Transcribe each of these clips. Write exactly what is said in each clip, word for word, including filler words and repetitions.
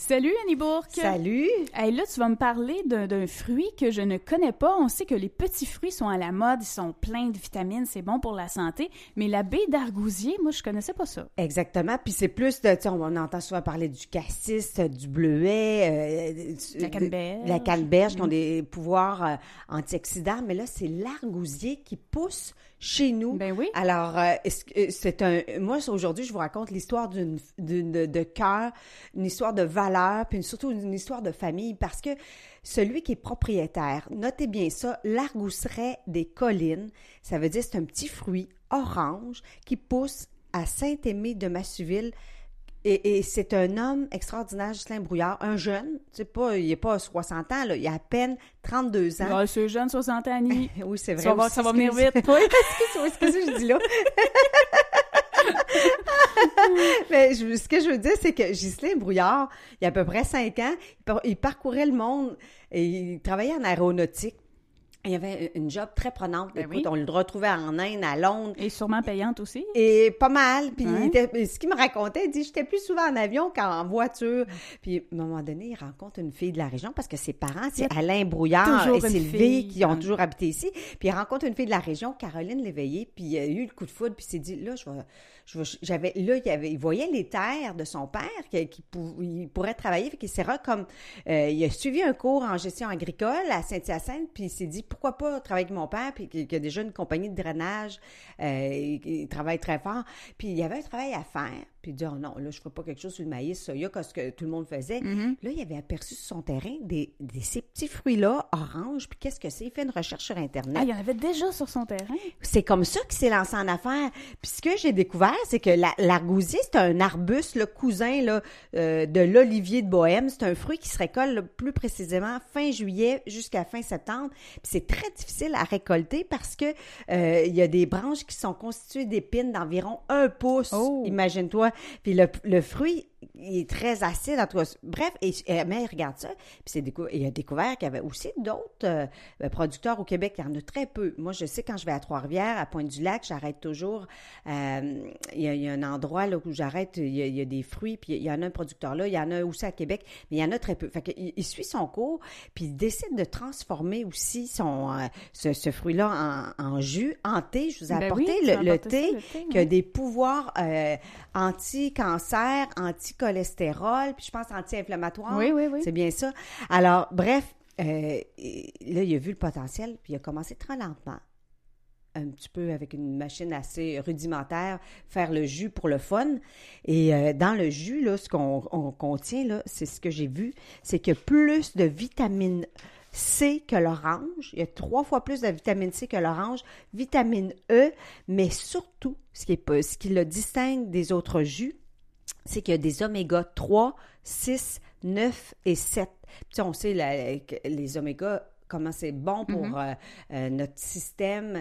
Salut Annie Bourque! Salut! Hey, là, tu vas me parler d'un, d'un fruit que je ne connais pas. On sait que les petits fruits sont à la mode, ils sont pleins de vitamines, c'est bon pour la santé, mais la baie d'argousier, moi, je connaissais pas ça. Exactement, puis c'est plus de, tu sais, on entend souvent parler du cassis, du bleuet, euh, La canneberge. La canneberge, mmh. qui ont des pouvoirs euh, antioxydants, mais là, c'est l'argousier qui pousse chez nous. Ben oui. Alors, euh, c'est un... Moi, aujourd'hui, je vous raconte l'histoire d'une, d'une de, de cœur, une histoire de valeur, puis surtout une histoire de famille, parce que celui qui est propriétaire, notez bien ça, l'argousserais des collines, ça veut dire c'est un petit fruit orange qui pousse à Saint-Aimé de Massuville. Et, et c'est un homme extraordinaire, Ghislain Brouillard, un jeune, tu sais pas, il n'est pas soixante ans, là, il a à peine trente-deux ans. Ah, c'est jeune, soixante ans, Annie. Oui, c'est vrai. Ça va, ça va venir vite. Oui, excuse-moi, excuse-moi, je dis là. Mais je, ce que je veux dire, c'est que Ghislain Brouillard, il y a à peu près cinq ans, il, par, il parcourait le monde et il travaillait en aéronautique. Il y avait une job très prenante. Ben Écoute, oui. On le retrouvait en Inde, à Londres. Et sûrement payante aussi. Et pas mal. Puis ouais. il était, ce qu'il me racontait, il dit, j'étais plus souvent en avion qu'en voiture. Puis à un moment donné, il rencontre une fille de la région parce que ses parents, c'est Alain Brouillard et Sylvie qui ont hein. toujours habité ici. Puis il rencontre une fille de la région, Caroline Léveillé. Puis il a eu le coup de foudre. Puis il s'est dit, là, je vais... Je vais, j'avais, là, il, avait, il voyait les terres de son père qui, qui pou, il pourrait travailler. Fait qu'il s'est comme... Euh, il a suivi un cours en gestion agricole à Saint-Hyacinthe, puis il s'est dit, pourquoi pas travailler avec mon père, puis qu'il y a déjà une compagnie de drainage, euh, il, il travaille très fort. Puis il y avait un travail à faire. Puis il dit, oh non, là, je ne ferai pas quelque chose sur le maïs, soya, comme ce que tout le monde faisait. Mm-hmm. Là, il avait aperçu sur son terrain des, des, ces petits fruits-là, oranges. Puis qu'est-ce que c'est? Il fait une recherche sur Internet. Ah, il y en avait déjà sur son terrain? C'est comme ça qu'il s'est lancé en affaires. Puis ce que j'ai découvert, c'est que la, l'argousier, c'est un arbuste, le cousin là, euh, de l'olivier de Bohème. C'est un fruit qui se récolte là, plus précisément fin juillet jusqu'à fin septembre. Puis c'est très difficile à récolter parce que euh, il y a des branches qui sont constituées d'épines d'environ un pouce. Oh. Imagine-toi. Puis le, le fruit, il est très acide, en tout cas. Bref, et, et, mais il regarde ça, puis c'est décou- il a découvert qu'il y avait aussi d'autres euh, producteurs au Québec. Il y en a très peu. Moi, je sais, quand je vais à Trois-Rivières, à Pointe-du-Lac, j'arrête toujours. Euh, il, y a, il y a un endroit là, où j'arrête, il y, a, il y a des fruits, puis il y en a un producteur là. Il y en a aussi à Québec, mais il y en a très peu. Fait qu'il il suit son cours, puis il décide de transformer aussi son, euh, ce, ce fruit-là en, en jus, en thé. Je vous ai ben apporté oui, le, le, thé, le thé qui a des pouvoirs euh, anti-cancer, anti-cholestérol, puis je pense anti-inflammatoire. Oui, oui, oui. C'est bien ça. Alors, bref, euh, là, il a vu le potentiel, puis il a commencé très lentement, un petit peu avec une machine assez rudimentaire, faire le jus pour le fun. Et euh, dans le jus, là, ce qu'on on contient, là, c'est ce que j'ai vu, c'est qu'il y a plus de vitamine C que l'orange. Il y a trois fois plus de vitamine C que l'orange, vitamine E, mais surtout, ce qui, est, ce qui le distingue des autres jus, c'est qu'il y a des oméga trois, six, neuf et sept. Puis on sait la, les oméga, comment c'est bon pour mm-hmm. euh, euh, notre système. Euh,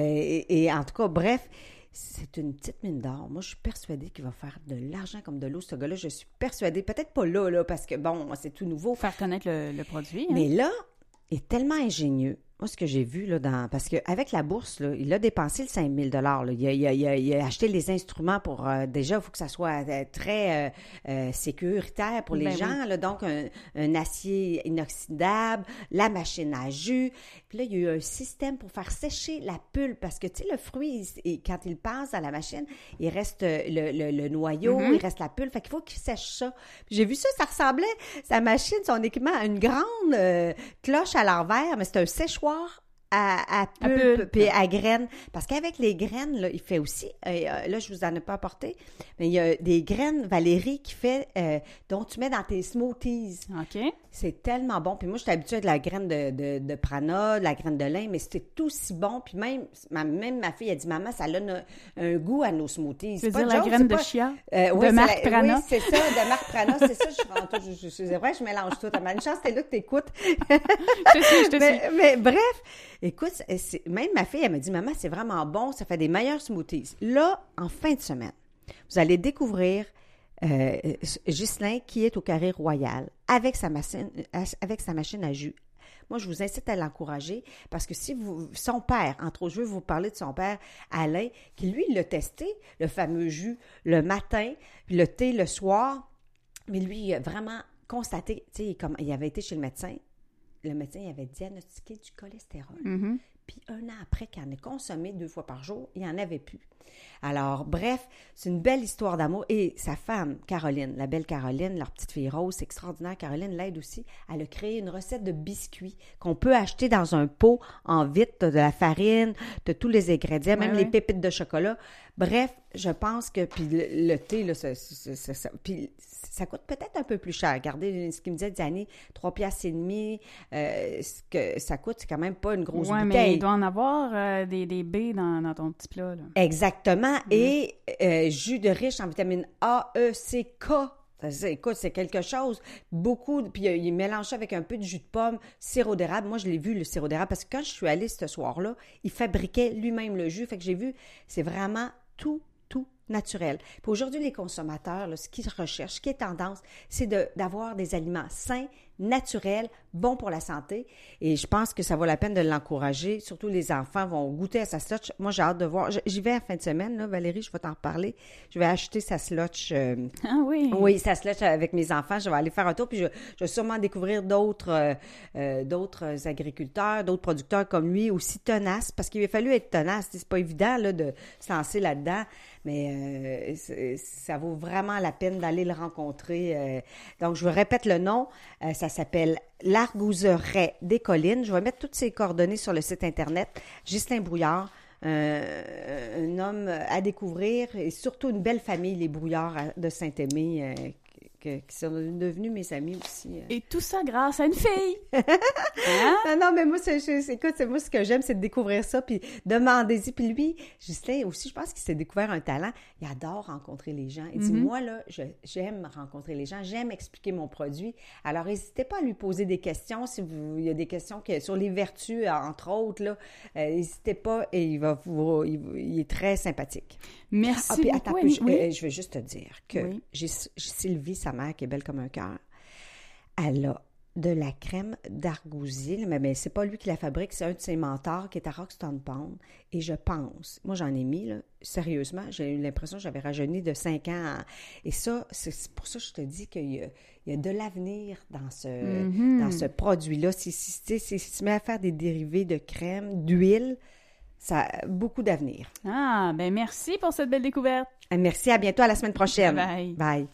et, et en tout cas, bref, c'est une petite mine d'or. Moi, je suis persuadée qu'il va faire de l'argent comme de l'eau, ce gars-là. Je suis persuadée. Peut-être pas là, là, parce que, bon, c'est tout nouveau. Faire connaître le, le produit. Hein? Mais là, il est tellement ingénieux. Moi, ce que j'ai vu, là, dans, parce qu'avec la bourse, là, il a dépensé le cinq mille dollars. Là. Il, a, il, a, il, a, il a acheté les instruments pour... Euh, déjà, il faut que ça soit euh, très euh, euh, sécuritaire pour les ben gens. Oui. Là, donc, un, un acier inoxydable, la machine à jus. Puis là, il y a eu un système pour faire sécher la pulpe. Parce que, tu sais, le fruit, il, quand il passe à la machine, il reste le, le, le noyau, mm-hmm. il reste la pulpe. Fait qu'il faut qu'il sèche ça. Puis j'ai vu ça, ça ressemblait, sa machine, son équipement, à une grande euh, cloche à l'envers, mais c'est un séchoir à, à pulpe et à graines. Parce qu'avec les graines, là, il fait aussi, euh, là, je vous en ai pas apporté, mais il y a des graines Valérie qui fait, euh, dont tu mets dans tes smoothies. OK. C'est tellement bon. Puis moi, je suis habituée avec la graine de, de, de prana, de la graine de lin, mais c'était tout si bon. Puis même ma, même ma fille a dit, maman, ça donne un, un goût à nos smoothies. Tu veux dire la joke, graine de pas... chia? Euh, oui, de Marc la... Prana? Oui, c'est ça, de Marc Prana. C'est ça, je, je, je, je, c'est vrai, je mélange tout. T'as une chance, t'es là que t'écoutes. je te suis, je te mais, suis. Mais bref, écoute, c'est, même ma fille, elle m'a dit, maman, c'est vraiment bon, ça fait des meilleurs smoothies. Là, en fin de semaine, vous allez découvrir euh, Ghislain qui est au Carré Royal avec sa machine, avec sa machine à jus. Moi, je vous incite à l'encourager parce que si vous, son père, entre autres, je veux vous parler de son père, Alain, qui lui, l'a testé, le fameux jus, le matin, puis le thé le soir, mais lui, il a vraiment constaté, tu sais, comme il avait été chez le médecin, le médecin il avait diagnostiqué du cholestérol. Mm-hmm. Puis un an après qu'il en ait consommé deux fois par jour, il n'en avait plus. Alors, bref, c'est une belle histoire d'amour. Et sa femme, Caroline, la belle Caroline, leur petite fille rose, c'est extraordinaire. Caroline l'aide aussi. Elle a créé une recette de biscuits qu'on peut acheter dans un pot en vitre. T'as de la farine, de tous les ingrédients, Ouais, même ouais. les pépites de chocolat. Bref, je pense que, puis le, le thé, là, ça, ça, ça, ça, puis ça coûte peut-être un peu plus cher. Regardez ce qu'il me disait, Diane, trois piastres et demi, euh, ce que ça coûte, c'est quand même pas une grosse Ouais, bouteille. mais il doit en avoir euh, des, des baies dans, dans ton petit plat, là. Exactement. Mm. Et euh, jus de riche en vitamine A, E, C, K. Ça, écoute, c'est quelque chose. Beaucoup. Puis il, il mélange ça avec un peu de jus de pomme, sirop d'érable. Moi, je l'ai vu, le sirop d'érable, parce que quand je suis allée ce soir-là, il fabriquait lui-même le jus. Fait que j'ai vu, c'est vraiment tout, tout naturel. Puis aujourd'hui, les consommateurs, là, ce qu'ils recherchent, ce qui est tendance, c'est de, d'avoir des aliments sains, naturels, bons pour la santé. Et je pense que ça vaut la peine de l'encourager. Surtout les enfants vont goûter à sa slotch. Moi, j'ai hâte de voir. J'y vais à la fin de semaine, là, Valérie, je vais t'en reparler. Je vais acheter sa slotch. Euh, ah oui? Oui, sa slotch avec mes enfants. Je vais aller faire un tour, puis je, je vais sûrement découvrir d'autres, euh, euh, d'autres agriculteurs, d'autres producteurs comme lui, aussi tenaces, parce qu'il a fallu être tenace. C'est pas évident là, de se lancer là-dedans, mais euh, ça vaut vraiment la peine d'aller le rencontrer. Euh, donc, je vous répète le nom. Euh, ça s'appelle l'Argouseret des Collines. Je vais mettre toutes ses coordonnées sur le site Internet. Ghislain Brouillard, euh, un homme à découvrir et surtout une belle famille, les Brouillards de Saint-Aimé, euh, que, qui sont devenus mes amis aussi. Et tout ça grâce à une fille! Hein? Non, non, mais moi, c'est, c'est, écoute, c'est, moi, ce que j'aime, c'est de découvrir ça, puis demandez-y. Puis lui, Ghislain aussi, je pense qu'il s'est découvert un talent. Il adore rencontrer les gens. Il dit, Mm-hmm. moi, là, je, j'aime rencontrer les gens, j'aime expliquer mon produit. Alors, n'hésitez pas à lui poser des questions. Si vous, il y a des questions que, sur les vertus, entre autres, là, euh, n'hésitez pas, et il va vous, il, il est très sympathique. Merci Ah, puis, beaucoup, attends, Annie. je, Oui? euh, je veux juste te dire que Oui. j'ai, j'ai Sylvie, sa mère, qui est belle comme un cœur, elle a de la crème d'argousier, mais, mais c'est pas lui qui la fabrique, c'est un de ses mentors qui est à Roxton Pond. Et je pense, moi j'en ai mis, là, sérieusement, j'ai eu l'impression que j'avais rajeuni de cinq ans. À, et ça, c'est, c'est pour ça que je te dis qu'il y a, il y a de l'avenir dans ce, Mm-hmm. dans ce produit-là. Si, si, si, si, si tu mets à faire des dérivés de crème, d'huile, ça a beaucoup d'avenir. Ah, ben merci pour cette belle découverte. Merci, à bientôt, à la semaine prochaine. Bye. Bye.